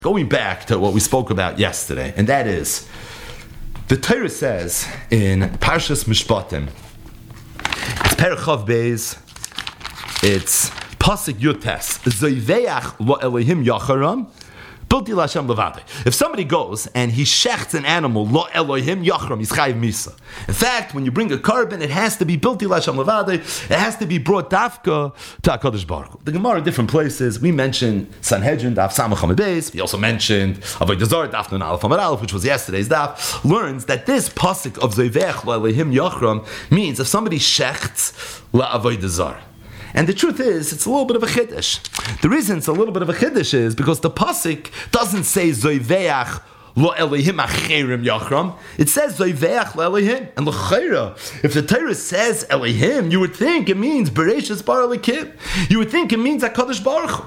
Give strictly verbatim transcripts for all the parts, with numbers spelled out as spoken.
Going back to what we spoke about yesterday, and that is, the Torah says in Parshas Mishpatim, it's Perek Chav Beis, it's Pasuk Yutes, Zoiveach lo Elohim Yacharam, Bilti Lashem Levade. If somebody goes and he shechts an animal, lo Elohim Yachram, he's chayiv misa. In fact, when you bring a carbon, it has to be Bilti Lashem Levade. It has to be brought dafka to HaKadosh Baruch Hu. The Gemara, different places, we mentioned Sanhedrin, Daf Samach Hamid Beis. We also mentioned Avodah Zarah, Daf Nun Aleph Hamid Aleph, which was yesterday's daf. Learns that this pasuk of Zoiveach lo Elohim Yachram means if somebody shechts la Avodah Zarah. And the truth is, it's a little bit of a chiddush. The reason it's a little bit of a chiddush is because the pasuk doesn't say Zoiveach lo Elohim acherim yachram. It says Zoiveach lo Elohim. And l'chayra, if the Torah says Elohim, you would think it means Bereshis bar Elokim. You would think it means HaKadosh Baruch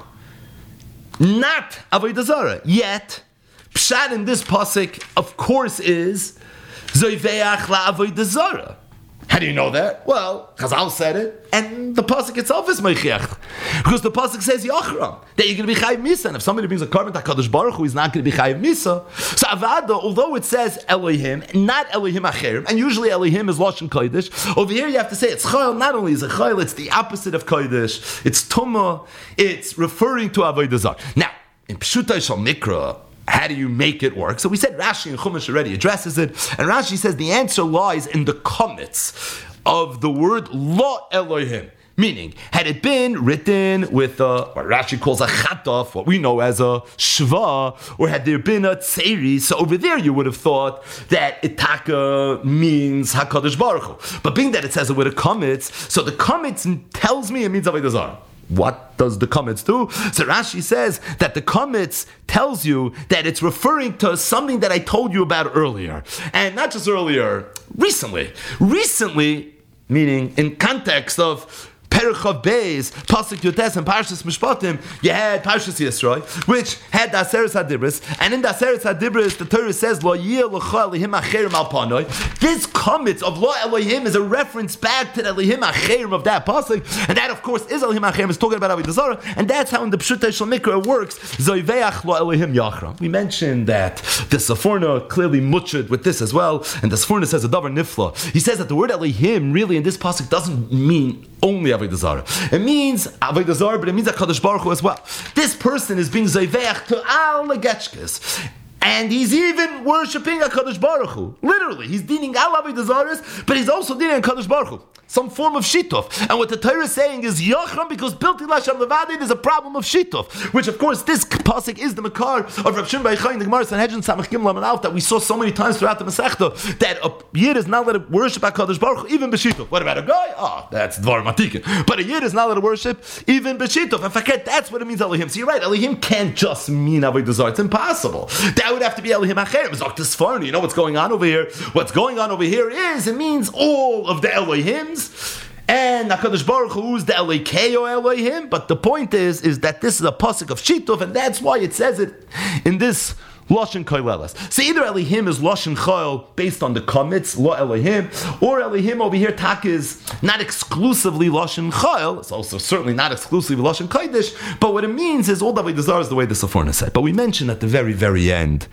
Hu, not Avodah Zarah. Yet, pshat in this pasuk, of course, is Zoiveach la Avodah Zarah. How do you know that? Well, Chazal said it, and the pasuk itself is meichiach, because the pasuk says Yachram, that you're going to be chayiv misa, and if somebody brings a carbon to HaKadosh Baruch Hu, he's not going to be chayiv misa. So Avada, although it says Elohim, not Elohim acherim, and usually Elohim is Lashon Kodesh, over here you have to say it's chayil. Not only is it chayil, it's the opposite of Kodesh. It's tumah. It's referring to Avodah Zarah. Now, in Pshutai Shal Mikra, how do you make it work? So we said Rashi and Chumash already addresses it, and Rashi says the answer lies in the comments of the word Lo Elohim. Meaning, had it been written with a, what Rashi calls a chataf, what we know as a shva, or had there been a tseri, so over there you would have thought that itaka means HaKadosh Baruch Hu. But being that it says it with a comments, so the comments tells me it means Avodah Zarah. What does the comments do? So Rashi says that the comments tells you that it's referring to something that I told you about earlier. And not just earlier, recently. Recently, meaning in context of Perek Chav Beis, Pasuk Yutes, and Parshas Mishpatim, you had Parshas Yisro, which had the Aseret HaDibros, and in the Aseret HaDibros, the Torah says, Lo yeh l'cha Elohim acherim al panoi. This comments of Lo Elohim is a reference back to the Elohim acherim of that Pasuk, and that, of course, is Elohim acherim, is talking about Avodah Zarah, and that's how in the Pshutei Shel Mikra it works, Zoiveach Lo Elohim Yachram. We mentioned that the Seforna clearly mutchid with this as well, and the Seforna says a davar nifla. He says that the word Elohim really in this Pasuk doesn't mean only Avodah Zarah. It means Avodah Zarah, but it means HaKadosh Baruch Hu as well. This person is being Zoiveach to all the Getchkes. And he's even worshipping HaKadosh Baruch Hu. Literally, he's dining al Avodah Zarah, but he's also dining HaKadosh Baruch Hu. Some form of shituf. And what the Torah is saying is Yachram, because Bilti Lashem Levade, there's a problem of shituf. Which, of course, this pasuk is the makar of Rav Shimon Bar Yochai in the Gemara Sanhedrin Samach Gimel Lamed Aleph that we saw so many times throughout the Masechta, that a yid is not allowed to worship HaKadosh Baruch Hu, even b'shituf. What about a guy? Oh, that's Dvar Matikin. But a yid is not allowed to worship even b'shituf. And forget, that's what it means Elohim. So you're right, Elohim can't just mean Avodah Zarah. It's impossible. That would have to be Elohim Acherim. Zok Farni. You know what's going on over here? What's going on over here is, it means all of the Elohims. And HaKadosh Baruch Hu is the Elokeio Elohim, but the point is, is that this is a pasuk of Shituf, and that's why it says it in this Lashon Koilelas. So either Elohim is Lashon Chol based on the comments, Lo Elohim, or Elohim over here, Tak is not exclusively Lashon Chol, it's also certainly not exclusively Lashon Kodesh, but what it means is all the Avodah Zarah is the way the Seforna said. But we mentioned at the very, very end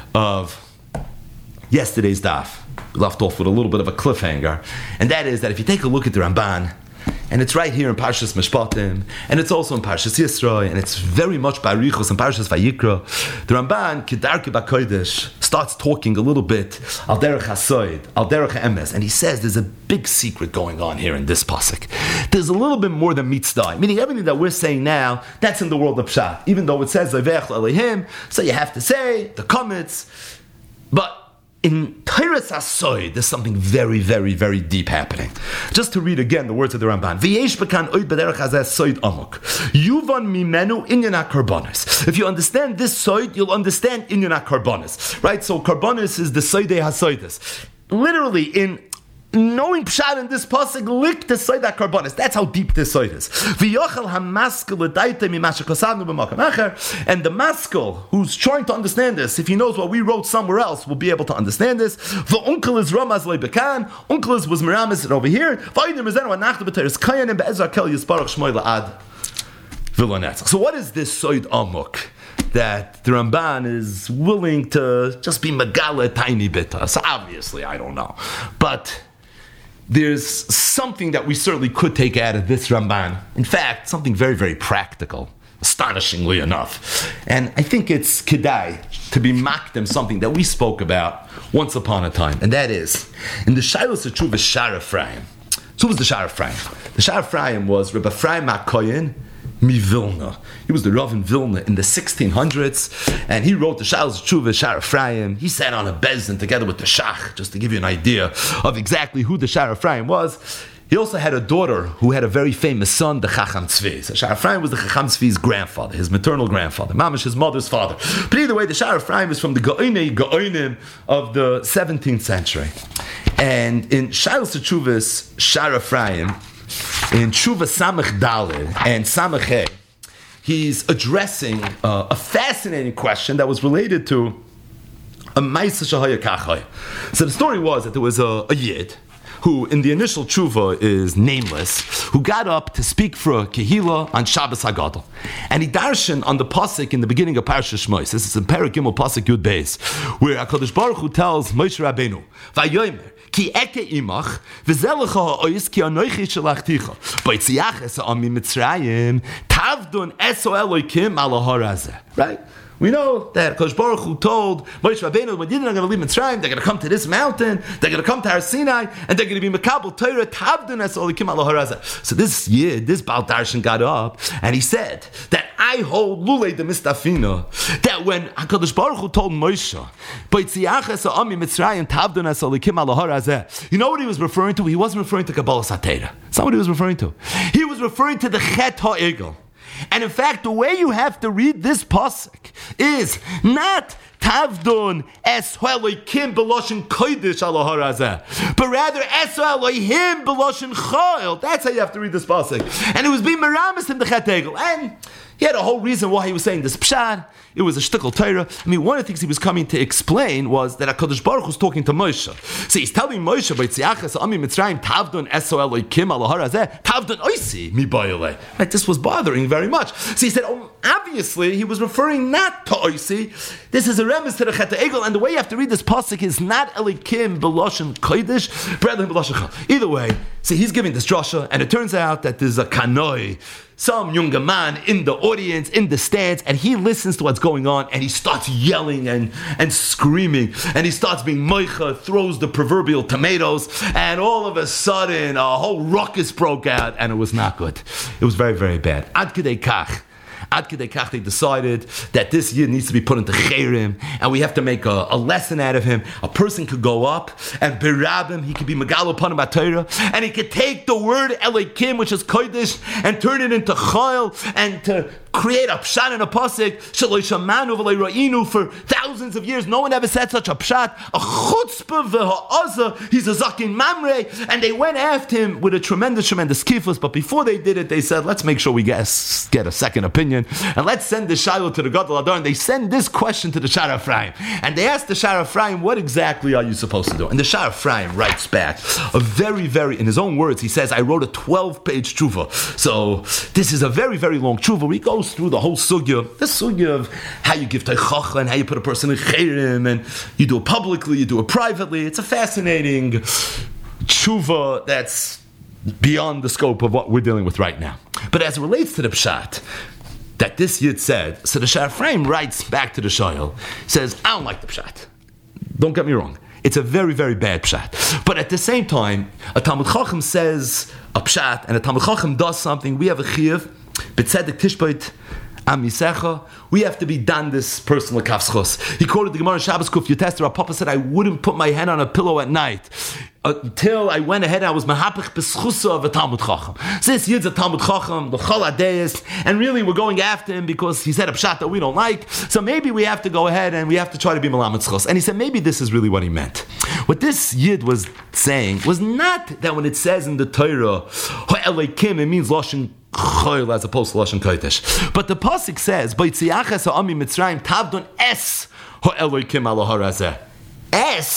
of yesterday's daf, we left off with a little bit of a cliffhanger, and that is that if you take a look at the Ramban, and it's right here in Parshas Mishpatim, and it's also in Parshas Yisro, and it's very much Barichos in Parshas Vayikra, the Ramban, Kedarke B'Kodesh, starts talking a little bit al derech hasoid, al derech emes, and he says there's a big secret going on here in this pasuk. There's a little bit more than mitzvah, meaning everything that we're saying now, that's in the world of Pshat. Even though it says Zoiveach Elohim, so you have to say the comments, but in Teiras HaSoid, there's something very, very, very deep happening. Just to read again the words of the Ramban. V'yesh b'kan oid b'derech hazeh soid amok. Yuvan mimenu inyan HaKarbonis. If you understand this soid, you'll understand inyan HaKarbonis. Right? So Karbonis is the soidei HaSoidis. Literally, in knowing Pshat in this pasuk, lick the soid HaKarbonis. That's how deep this soid is. V'yochel hamaskel l'daite mimashe kosavnu b'makam acher. And the maskell who's trying to understand this, if he knows what we wrote somewhere else, will be able to understand this. V'unkel is ramaz le'bekan. Unkel is was miramis over here. V'aydim is enu anachta b'teres kayanim be'ezra kel yisparach shmoy la'ad v'lo netzach. So what is this soid amuk? that the Ramban is willing to just be megala a tiny bit to us. Obviously, I don't know. But there's something that we certainly could take out of this Ramban. In fact, something very, very practical, astonishingly enough. And I think it's kedai to be makdem something that we spoke about once upon a time. And that is, in the Shilas Teshuvah Shar Ephraim. So who was the Shar Ephraim? The Shar Ephraim was Rebbe Ephraim HaKoyen mi Vilna. He was the Rav in Vilna in the sixteen hundreds, and he wrote the Shilas Teshuvah Shar Ephraim. He sat on a bezin together with the Shach, just to give you an idea of exactly who the Shar Ephraim was. He also had a daughter who had a very famous son, the Chacham Tzvi. So Shar Ephraim was the Chacham Tzvi's grandfather, his maternal grandfather, Mamish, his mother's father. But either way, the Shar Ephraim is from the Gaonei Gaonim of the seventeenth century. And in Shilas Teshuvah Shar Ephraim, in Tshuva Samach Daled and Samach He, he's addressing uh, a fascinating question that was related to a Maisa Shahaya Kachai. So the story was that there was a, a Yid who, in the initial tshuva, is nameless, who got up to speak for a kehila on Shabbos Hagadol. And he darshan on the pasuk in the beginning of Parashat Shmos. This is in Perek Gimel pasuk Yud Beis, where HaKadosh Baruch Hu tells Moshe Rabbeinu, Vayomer, Ki eke imach, v'zelecha ha'ois ki anoichi shelachticha. B'yitziach es ha'ami Mitzrayim, tavdun eso Elokim ala harazeh. Right? We know that Kosh Baruch Hu told Moshe Rabbeinu, when Yidden are going to leave Mitzrayim, they're going to come to this mountain, they're going to come to Har Sinai, and they're going to be Mekabel Torah, Tavdun es Elokim ala harazeh. So this Yid, this Baal Darshan got up, and he said that I hold Lulei de Mistafina, that when HaKadosh Baruch Hu told Moshe, B'yitziach es ha'ami Mitzrayim, Tavdun es Elokim ala harazeh, you know what he was referring to? He wasn't referring to Kabbalah Satera. That's not what he was referring to. He was referring to the Chet HaEgel. And in fact, the way you have to read this pasuk is not Tavdun es Elokim b'loshen kodesh ala harazeh, but rather es Elohim b'loshen chayil. That's how you have to read this pasuk. And it was being meramis in the Chet HaEgel. And he had a whole reason why he was saying this pshat. It was a shtickle Torah. I mean, one of the things he was coming to explain was that HaKadosh Baruch was talking to Moshe. So he's telling Moshe, B'yitziach es ha'ami Mitzrayim, Tavdun eso Elokim ala harazeh, Tavdun oisi mi bayoleh. Right, this was bothering very much. So he said, oh, obviously, he was referring not to oisi. This is a remes to the Chet HaEgel, and the way you have to read this pasuk is not Elokim b'loshen kodesh, but b'loshen chayil. Either way, see, he's giving this drasha, and it turns out that there's a kanoi, some younger man in the audience, in the stands, and he listens to what's going on, and he starts yelling and, and screaming, and he starts being moicha, throws the proverbial tomatoes, and all of a sudden, a whole ruckus broke out, and it was not good. It was very, very bad. Ad kedei kach. Ad kedei kach, they decided that this Yid needs to be put into Cherim, and we have to make a, a lesson out of him. A person could go up and berab him, he could be Megal upon him at Torah, and he could take the word Elokim, which is Kodesh, and turn it into Chayil, and to create a pshat and a pasuk, Shaloi Shamanu v'loi ra'inu, for thousands of years. No one ever said such a pshat. A chutzpah v'ha'azah, he's a zakin mamre, and they went after him with a tremendous, tremendous kifus. But before they did it, they said, let's make sure we get, get a second opinion, and let's send the Shiloh to the Gadol Adar, and they send this question to the Shar Ephraim. And they asked the Shar Ephraim, what exactly are you supposed to do? And the Shar Ephraim writes back, a very, very, in his own words, he says, I wrote a twelve-page tshuva. So this is a very, very long tshuva where he goes through the whole sugya, the sugya of how you give teichacha and how you put a person in chayrim, and you do it publicly, you do it privately. It's a fascinating tshuva that's beyond the scope of what we're dealing with right now. But as it relates to the pshat that this Yid said, so the Shar Ephraim writes back to the Shayil, says, I don't like the pshat. Don't get me wrong. It's a very, very bad pshat. But at the same time, a Talmud Chacham says a pshat, and a Talmud Chacham does something. We have a chiyuv, b'tzedek tishbeit am yisecha. We have to be done this person l'kafschos. He quoted the Gemara in Shabbos Kuf Yotester. Our Papa said, I wouldn't put my head on a pillow at night until I went ahead and I was mahapich b'schusa of a Talmud Chacham. So this Yid's a Talmud Chacham, the Chol Adeis, and really we're going after him because he said a pshat that we don't like. So maybe we have to go ahead and we have to try to be Malamed Schos. And he said maybe this is really what he meant. What this Yid was saying was not that when it says in the Torah, Ho'elekim, it means Lashon Chayil as opposed to Lashon Kodesh. But the pasuk says, B'yitziach es ha'ami Mitzrayim tavdon es Ho'elekim ala harazeh. Es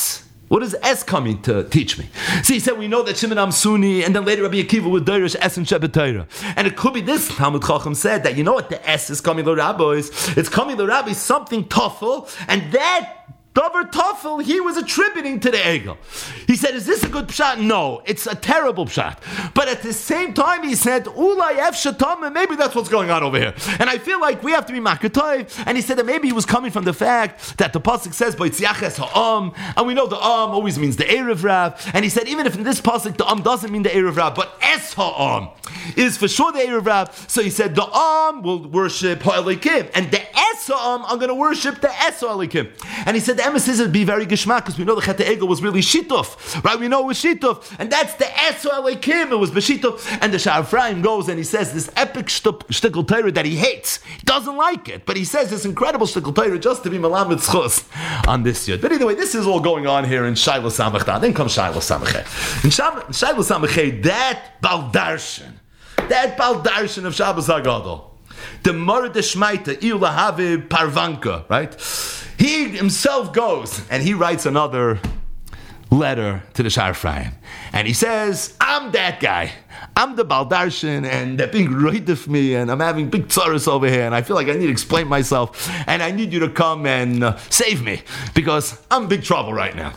What is S coming to teach me? See, he said we know that Shimon Amsuni, and then later Rabbi Akiva would derish S and Shebet Torah. And it could be this, Talmud Chacham said, that you know what the S is coming the rabbis? It's coming the rabbis something tough, and that Dover Toffel, he was attributing to the Egel. He said, is this a good pshat? No, it's a terrible pshat. But at the same time, he said, Ulai Ef Shatam, and maybe that's what's going on over here. And I feel like we have to be makatoi. And he said that maybe he was coming from the fact that the pasuk says, B'yitziaches ha'am, and we know the am always means the Erev Rav. And he said, even if in this pasuk the am doesn't mean the Erev Rav, but Es ha'am is for sure the Erev Rav. So he said, the am will worship ha'elikim, and the Es ha'am, I'm going to worship the Es ha'elikim. And he said, the emphasis would be very geshmak, because we know the Chet Egel was really shituf, right? We know it was shituf, and that's the Eso Elokim, it was b'shituf. And the Sha'ar Ephraim goes and he says this epic shtickle Torah that he hates. He doesn't like it, but he says this incredible shtickle Torah just to be malamed schus on this yud. But anyway, this is all going on here in Shiloh Samachet. Then comes Shiloh Samachet. In Shiloh Samachet, that Baldarshan, that Baldarshan of Shabbos HaGadol, the Morad Shmaita, Il Lahave Parvanka, right? He himself goes and he writes another letter to the Sha'ar Ephraim. And he says, I'm that guy. I'm the Baldarshan, and they're being right of me, and I'm having big tzaras over here, and I feel like I need to explain myself, and I need you to come and uh, save me, because I'm in big trouble right now.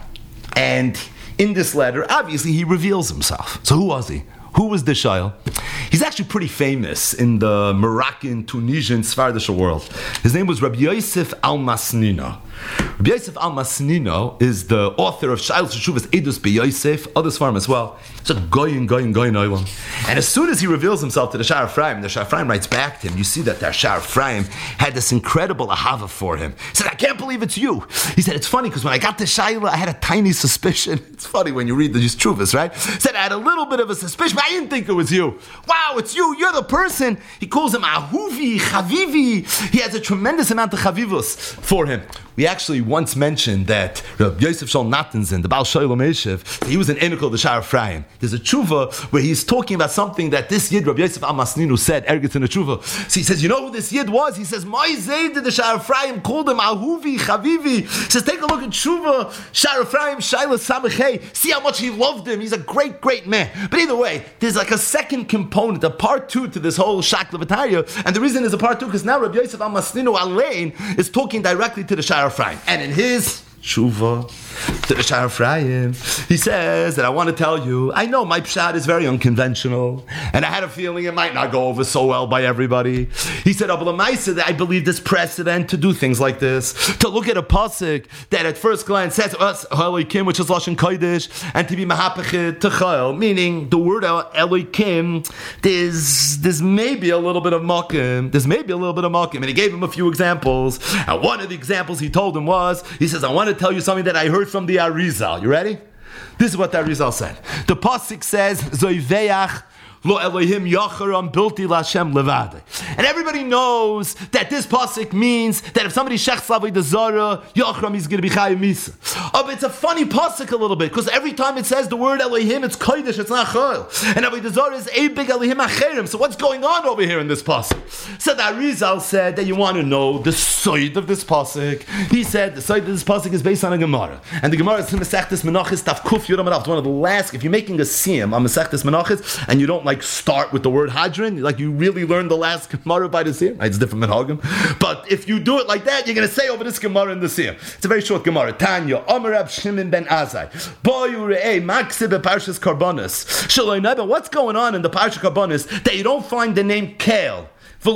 And in this letter, obviously, he reveals himself. So who was he? Who was the Shail? He's actually pretty famous in the Moroccan, Tunisian, Sephardic world. His name was Rabbi Yosef Al-Masnino. Rabbi Yosef Al-Masnino is the author of Shail Shuvas Edus B'Yosef, others farm as well. It's a goyin, goyin, goyin oilam. And as soon as he reveals himself to the Sha'ar Ephraim, the Sha'ar Ephraim writes back to him. You see that the Sha'ar Ephraim had this incredible ahava for him. He said, I can't believe it's you. He said, it's funny because when I got to Shaila, I had a tiny suspicion. It's funny when you read these Chuvas, right? He said, I had a little bit of a suspicion, but I didn't think it was you. Wow, it's you. You're the person. He calls him Ahuvi, Chavivi. He has a tremendous amount of Chavivus for him. We actually once mentioned that Rabbi Yosef Shol Natanzin, the Baal Shalom Eshev, he was an Enoch of the Sha'ar Ephraim. There's a tshuva where he's talking about something that this Yid, Rabbi Yosef Al-Masninu, said, Ergetz in the tshuva. So he says, you know who this Yid was? He says, my Zayd, the Sha'ar Ephraim, called him Ahuvi, Chavivi. He says, take a look at tshuva, Sha'ar Ephraim, Shaila Samachei. See how much he loved him. He's a great, great man. But either way, there's like a second component, a part two to this whole Shakla V'Taya. And the reason is a part two, because now Rabbi Yosef Al-Masninu Alein is talking directly to the Sha'ar Ephraim. And in his tshuva to the Sha'ar Ephraim, he says that I want to tell you, I know my pshat is very unconventional, and I had a feeling it might not go over so well by everybody. He said, that I believe this precedent to do things like this, to look at a pasuk that at first glance says Elokim, which is Lashon Kodesh, and to be mahapach to Chayil, meaning the word Elokim, there's there's maybe a little bit of makim, there's maybe a little bit of makim, and he gave him a few examples. And one of the examples he told him was, he says, I want to tell you something that I heard from the Arizal. You ready? This is what the Arizal said. The pasuk says, Zoiveach Lo Elohim Yacharam Bilti Lashem Levade. And everybody knows that this pasuk means that if somebody shechs avodah zara, Yacharam is going to be Chayim Misa. Oh, but it's a funny pasuk a little bit, because every time it says the word Elohim, it's Kodesh, it's not Chayil. And avodah zara is a big Elohim Acherim. So what's going on over here in this pasuk? So the Arizal said that you want to know the side of this pasuk. He said the side of this pasuk is based on a Gemara. And the Gemara is in Masechtas Menachos, Taf Kuf Yudam Rav. It's one of the last, if you're making a siyum on Masechtas Menachos, and you don't like start with the word hadron, like you really learned the last Gemara by the Siyam. It's different than Hagim. But if you do it like that, you're going to say over this Gemara in the Siyam. It's a very short Gemara. Tanya, Amar Rab Shimon ben Azai. Boyu re'eh, maksib be'parshas Karbonis. Shaloi neba, what's going on in the Parsha Karbonis that you don't find the name Kael? The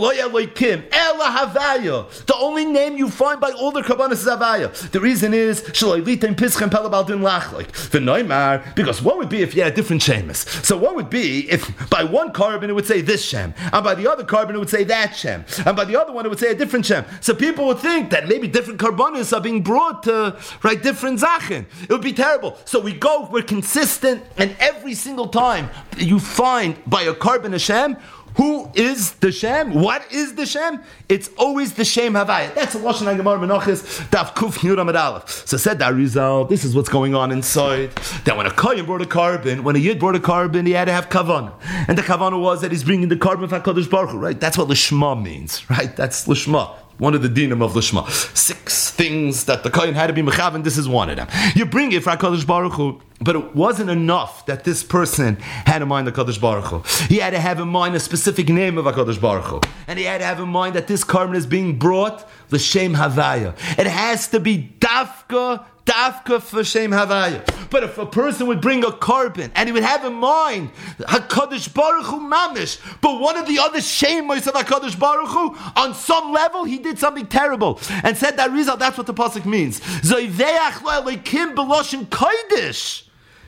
only name you find by all the Karbanos is Havaya. The reason is because what would be if you had different Shemus? So what would be if by one carbon it would say this Shem, and by the other carbon it would say that Shem, and by the other one it would say a different Shem. So people would think that maybe different Karbanos are being brought to right different Zachin. It would be terrible. So we go, we're consistent, and every single time you find by a carbon Hashem, who is the Shem? What is the Shem? It's always the Shem Havaya. That's a Lashon HaGemara Menachos, Daf Kuf Yud Amud Aleph. So said the Arizal, this is what's going on inside. That when a Kohen brought a carbon, when a Yid brought a carbon, he had to have Kavanah. And the Kavanah was that he's bringing the carbon of HaKadosh Baruch Hu, right? That's what Lishma means, right? That's Lishma. one of the dinim of Lishma. Six things that the Kohen had to be mechaven, this is one of them. You bring it for HaKadosh Baruch Hu, but it wasn't enough that this person had in mind the HaKadosh Baruch Hu. He had to have in mind a specific name of HaKadosh Baruch Hu. And he had to have in mind that this carbon is being brought l'shem havaya. It has to be dafka, dafka for shem havaya. But if a person would bring a carbon and he would have in mind HaKadosh Baruch Hu mamish, but one of the other shemos of HaKadosh Baruch Hu, on some level he did something terrible and said that result, that's what the pasuk means. Zoiveach lo elikim b'loshen kodesh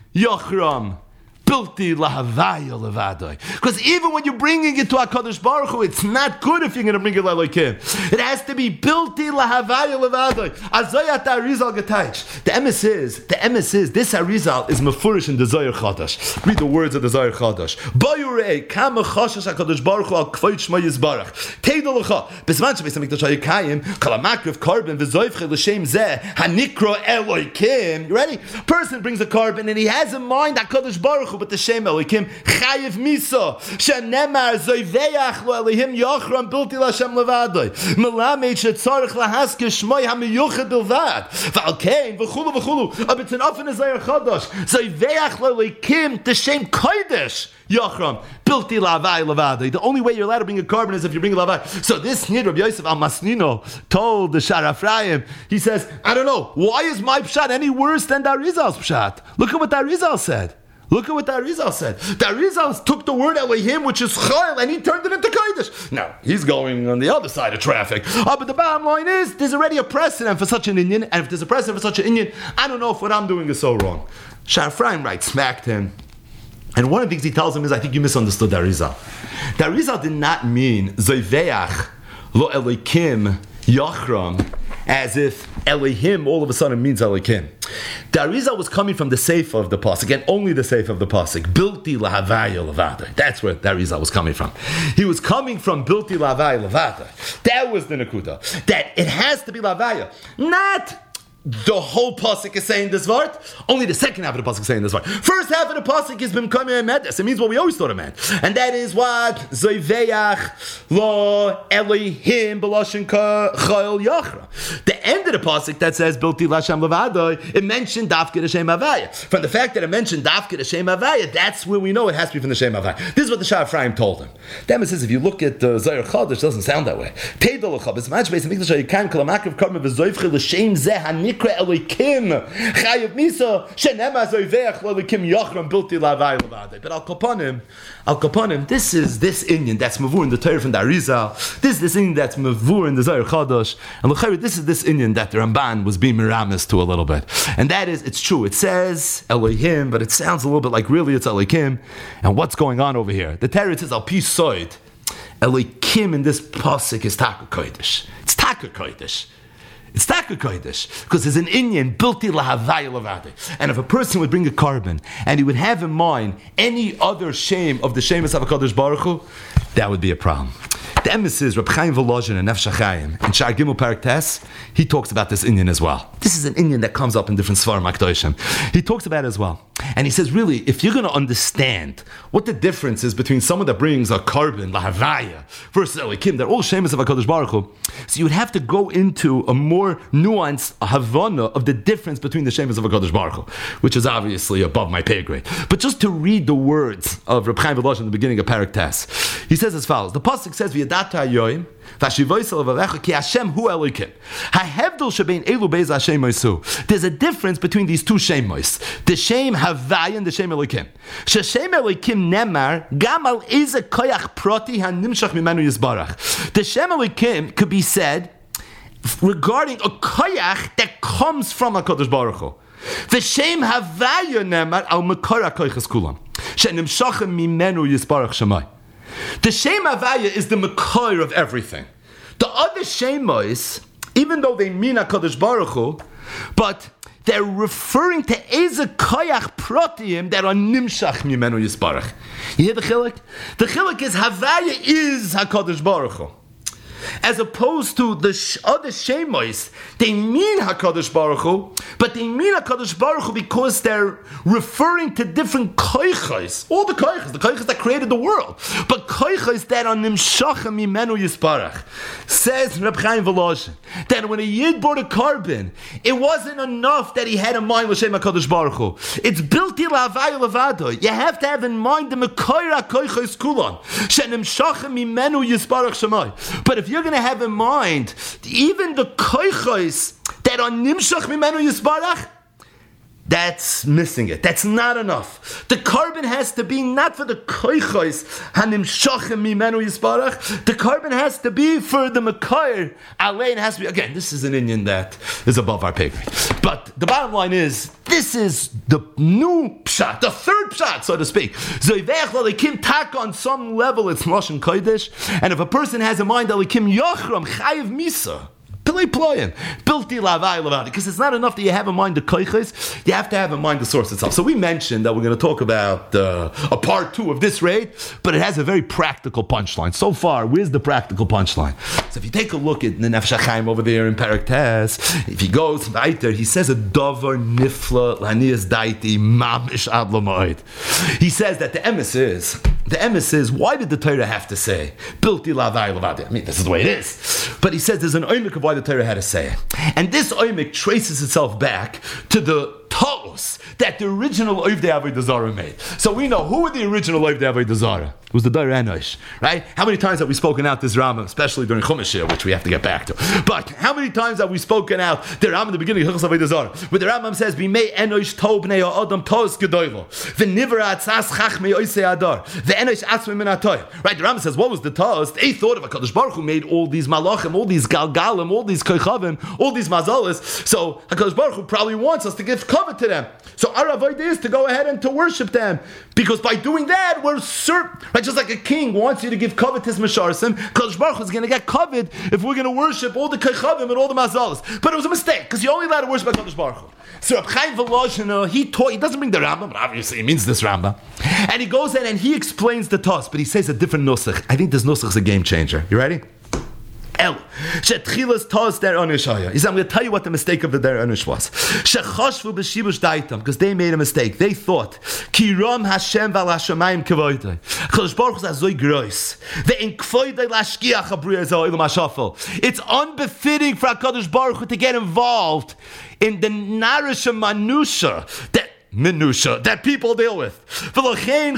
Yochram Bilti lahavaya levadoi. Because even when you're bringing it to HaKadosh Baruch Hu, it's not good if you're going to bring it Elokim. It has to be Bilti lahavaya levadoi. Azoyat Arizal Getaich. The emes is, the emes is, this Arizal is mefurish in the Zohar Chadash. Read the words of the Zohar Chadash. Bayurei kam chashash HaKadosh Baruch Hu al kvoit shmo yizbarach. Teidol lecha. Bisman shebeis hamikdash hayikayim kalamakriv korban v'zoyfche l'shem zeh hanikro Elokim. You ready? Person brings a carbon and he has in mind HaKadosh Baruch Hu, but the Shem Elokim Chayiv Misa Shenemar Zoiveach Lo Elihim Yochram Bilti Lashem Levadoi Melamed Shetzarech Lahaske Shmoi HaMiyuchet Bilvad V'alkein V'chulu V'chulu but it's an often as Zohar Chadash Zoiveach Lo Elikim the Shem Kodesh Yochram Bilti Lavai Levadoi. The only way you're allowed to bring a carbon is if you bring a Lavai. So this Nid Rabbi Yosef Al Masnino told the Shar Ephraim, he says, I don't know, why is my Pshat any worse than Darizal's Pshat? Look at what Darizal said. Look at what the Arizal said. The Arizal took the word Elohim, which is Chayil, and he turned it into Kodesh. Now, he's going on the other side of traffic. Oh, but the bottom line is, there's already a precedent for such an Indian, and if there's a precedent for such an Indian, I don't know if what I'm doing is so wrong. Shar Ephraim right smacked him. And one of the things he tells him is, I think you misunderstood the Arizal. The Arizal did not mean Zoiveach lo Elikim Yachram, as if Elohim all of a sudden means Elohim. The Arizal was coming from the Sefer of the Pasuk, and only the Sefer of the Pasuk. Bilti lahavaya levada. That's where the Arizal was coming from. He was coming from Bilti lahavaya levada. That was the Nakuda. That it has to be lavaya. Not the whole pasuk is saying this word. Only the second half of the pasuk is saying this word. First half of the pasuk is b'mkamei emedes. It means what we always thought it meant, and that is what zoiveach lo Elohim b'loshen chayil yachra. The end of the pasuk that says bilti lashem levadoi, it mentioned dafke the shem avaya. From the fact that it mentioned dafke the shem avaya, that's where we know it has to be from the shem avaya. This is what the Shar Ephraim told him. Then says if you look at the uh, Zohar Chadash, it doesn't sound that way. Teidol lecha b'smach beis hamikdash hayikayim kalamakriv korban v'zoyfche l'shem zeh Elikim Chayiv Misa Shenema Zoiveach Elikim Yochram Bilti Lavai Levadei. But Al Kaponim, Al Kaponim, this is this Indian that's mavur in the Torah from the Arizal. This is this Indian that's mavur in the Zohar Chadash. And L'chayr, this is this Indian that the Ramban was being miramis to a little bit. And that is, it's true. It says Elohim, but it sounds a little bit like really it's Elikim. And what's going on over here? The Torah says Al Pi Soid. Elikim in this pasuk is Taka Kodesh. It's Taka Kodesh. It's Taka Kodesh, because there's an Indian bilti lahavaya levade. And if a person would bring a carbon and he would have in mind any other shame of the shames of HaKadosh Baruch Hu, that would be a problem. The emes is Reb Chaim Volozhin in Nefesh HaChaim in Shar Gimel Parak Tes. He talks about this Indian as well. This is an Indian that comes up in different Svarim HaKadoshim. He talks about it as well. And he says, really, if you're going to understand what the difference is between someone that brings a carbon, lahavaya, versus Elikim, they're all shames of HaKadosh Baruch Hu. So you would have to go into a more nuanced havana of the difference between the shames of HaKadosh Baruch Hu, which is obviously above my pay grade. But just to read the words of Reb Chaim Volozhin in the beginning of Parak Tes, he says as follows. The pasuk says, "V'yadata hayoyim v'ashivoisel v'alecha ki Hashem hu Elikim." Ha'hevdol shebein elu beis Hashem moisu. There's a difference between these two shemos: the shem havaya and the shem Elikim. Sheshem Elikim nemar gam al eze koyach proti hanimshach mimenu yisbarach. The shem Elikim could be said regarding a koyach that comes from HaKadosh Baruch Hu. The shem havaya nemar al mekora koyches kulam shenimshachem mimenu yisbarach shemai. The Shem Havaya is the Makor of everything. The other Shemos, even though they mean HaKadosh Baruch Hu, but they're referring to Eze Koyach Protiim that are Nimshach Mimenu Yisbarach. You hear the chilek? The chilek is Havaya is HaKadosh Baruch Hu. as opposed to the sh- other Shemois, they mean HaKadosh Baruch Hu, but they mean HaKadosh Baruch Hu because they're referring to different koichos, all the koichos, the koichos that created the world, but koichos that are nimshachem mimenu yisparach. Says Reb Chaim Volozhin that when a Yid brought a carbon, it wasn't enough that he had in mind L'Shem HaKadosh Baruch Hu. It's built in L'Havaya Levado. You have to have in mind the Mekoira koichos kulon shenimshachem mimenu yisparach shemai. But if you're going to have in mind even the koichos that are nimshach mimenu yisparach, that's missing it. That's not enough. The carbon has to be not for the koichos hanimshachim mimenu yisparach. The carbon has to be for the makair. Alein has to be, again, this is an Indian that is above our pay grade. But the bottom line is, this is the new pshat, the third pshat, so to speak. Zoivech l'alikim tak on some level, it's Lashon Kodesh. And if a person has in mind alikim yochram chayiv misa, because it's not enough that you have in mind the koiches, you have to have in mind the source itself. So we mentioned that we're going to talk about uh, a part two of this raid, but it has a very practical punchline. So far, where's the practical punchline? So if you take a look at the Nefesh HaChaim over there in Perek Tes, if he goes right there, he says a davar nifla lanias daiti mamish ad lamoid. He says that the emes is, the emes is, why did the Torah have to say bilti lavai lavadi? I mean, this is the way it is. But he says there's an oimik of why the Torah had to say it. And this oimik traces itself back to the Taos that the original Ovdei Avodah Zarah made. So we know who were the original Ovdei Avodah Zarah. It was the Dair Enosh, right? How many times have we spoken out this Rambam, especially during Chumash here, which we have to get back to. But how many times have we spoken out the Rambam in the beginning of Hilchos Avodah Zarah, where the Rambam says, "Bimei Enosh tov bnei Adam tos gedoylo, v'nivra atzas chachmei oisei adar, v'Enosh atzmei min atoy." Right? The Rambam says, what was the tos? They thought of a Hakadosh Baruch Hu made all these malachim, all these galgalim, all these koichavim, all these mazalas. So Hakadosh Baruch Hu probably wants us to give cover to them. So our avodah is to go ahead and to worship them, because by doing that, we're certain, right? Just like a king wants you to give covet to his masharsim, Hakadosh Baruch Hu is going to get covet if we're going to worship all the kechavim and all the mazalas. But it was a mistake, because you're only allowed to worship Hakadosh Baruch Hu. So Reb Chaim Volozhin, he taught, he doesn't bring the Rambam, but obviously he means this Rambam. And he goes in and he explains the Tos, but he says a different nusach. I think this nusach is a game changer. You ready? El, Shetchilas Tos Der Onish Haya. He said, I'm going to tell you what the mistake of the Der Onish was. Shechashvu b'shibush daitam, because they made a mistake. They thought, Ki Ram Hashem val Hashemayim kavoidai. Chodesh Baruch Hu zoi grois. Ve'in kvoidai lashkiach habriya zoi ilam hashafel. It's unbefitting for HaKadosh Baruch Hu to get involved in the narisha manusha that Minusha that people deal with. So they assume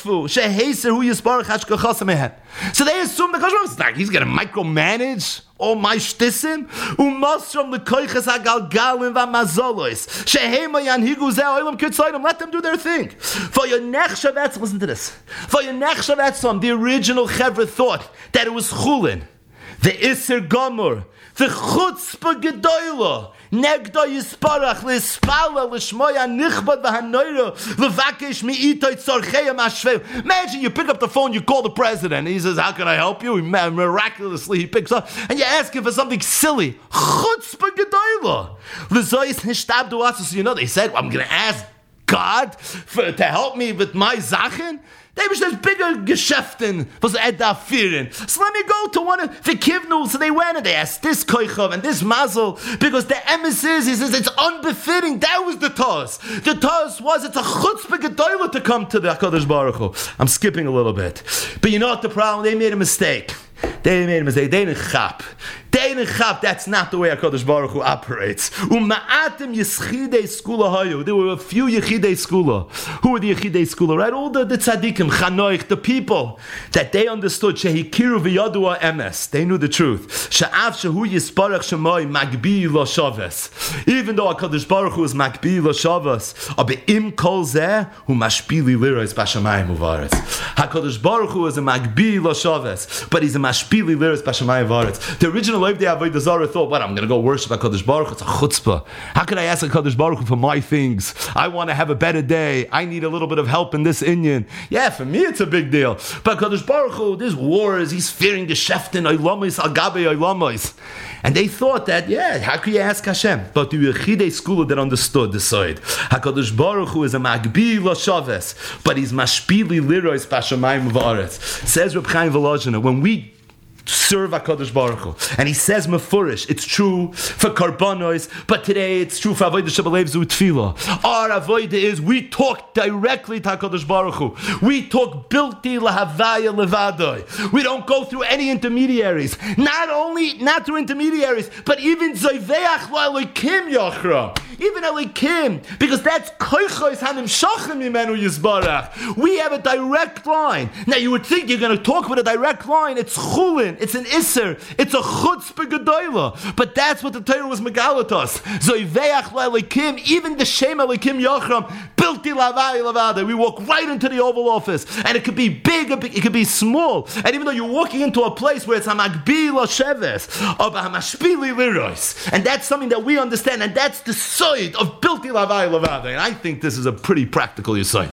the Kodesh Baruch he's going to micromanage all my shtissim. Umasram lekoiches hagalgalim v'mazolos shehema yanhigu zeh olam kitzayim. Let them do their thing. For your nechshavetz, listen to this. For your nechshavetzam, the original chevra thought that it was chulin, the iser gomor, the chutzpah gedoyla. Negda yisparach l'spala l'shmoya nichbad v'hanoira l'vakesh mi'itoy tzorcheya mashveu. Imagine you pick up the phone, you call the president, and he says, "How can I help you?" Miraculously, he picks up, and you ask him for something silly. Chutzpah gedoyla l'zoyis nishtabdu asus. You know, they said, well, "I'm going to ask God for, to help me with my zachen." They wish there's bigger geschäften was at da firen. So let me go to one of the kivnu. So they went and they asked this koichav and this mazel, because the emes is, he says it's unbefitting. That was the tos. The tos was it's a chutzpah gedoyla to come to the HaKadosh Baruch Hu. I'm skipping a little bit, but you know what the problem? They made a mistake. They made a mistake. They didn't chap. They didn't chap. That's not the way HaKadosh Baruch Hu operates. Uma'atim yischidei skula hayu. There were a few yichidei skula. Who were the yichidei skula? Right? All the, the tzaddikim, chanoich, the people that they understood. Shehikiru v'yadu emes. They knew the truth. She'av shehu yisparach shemoi magbi lo shaves. Even though HaKadosh Baruch Hu is magbi lo shaves, abe'im kol zeh hu mashpili liros b'shamayim uvaretz. HaKadosh Baruch Hu is a magbi lo shaves, but he's a mashpili liros b'shamayim uvaretz. The original Ovdei Avodah Zarah thought, what, I'm going to go worship HaKadosh Baruch Hu? It's a chutzpah. How can I ask HaKadosh Baruch Hu for my things? I want to have a better day. I need a little bit of help in this Inyan. Yeah, for me it's a big deal. But HaKadosh Baruch Hu, there's wars, he's fearing the sheftin, oilamos, agabe oilamos. And they thought that, yeah, how can you ask Hashem? But the Yechidei Skula that understood the side. HaKadosh Baruch Hu is a magbi l'shaves, but he's mashpili liros b'shamayim v'aretz. Says Reb Chaim Volozhin, when we serve HaKadosh Baruch Hu. And he says mefurish, it's true for karbanos, but today it's true for avodah shebalev zu tefillah. Our avodah is we talk directly to HaKadosh Baruch Hu. We talk bilti lahavaya levadoi. We don't go through any intermediaries. Not only not through intermediaries, but even zoiveach la'elikim yachra. Even elikim, because that's koichos hanim shachim imenu yisbarach. We have a direct line. Now you would think you're going to talk with a direct line. It's chulin. It's an isser. It's a chutzpah gedola. But that's what the Torah was megalatos. Zoiveach la'elikim, even the shem elikim yachram, bilti lavai lavada. We walk right into the Oval Office, and it could be big, it could be small. And even though you're walking into a place where it's hamagbi l'sheves, or hamashpili liros, and that's something that we understand, and that's the side of bilti lavai lavada. And I think this is a pretty practical yesod.